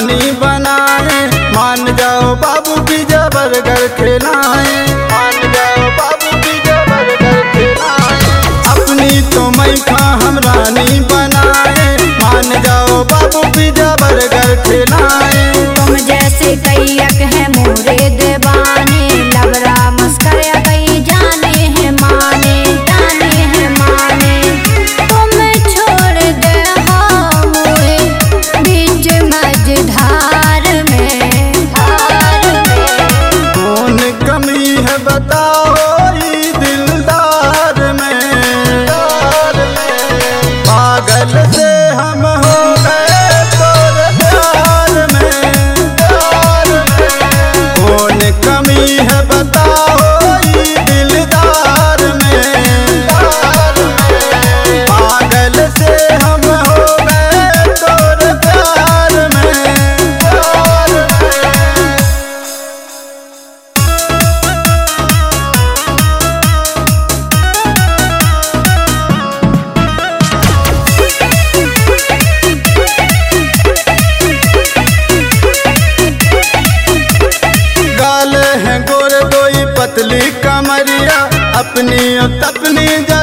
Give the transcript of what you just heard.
रानी बनाए। मान जाओ बाबू पिज्जा बर्गर खिलाए, मान जाओ बाबू पिज्जा बर्गर खिलाए। अपनी तो मैं खा हम रानी बनाए, मान जाओ बाबू पिज्जा बर्गर खिलाए। तुम जैसे कैयक है मोरे दीवाने, लवरा मस्करा कई जाने हैं माने, जाने हैं माने। तुम छोड़ दे हाँ मोरे बीच मझधार में, धार में। कौन कमी है बताओ ई दिलदार में, पागल से हम हो गए तोरे प्यार में। कौन कमी है बताओ ई दिलदार में, पागल से हम हो गए तोरे प्यार में। गाल है गोर दोई पतली कमरिया, अपनी तपनी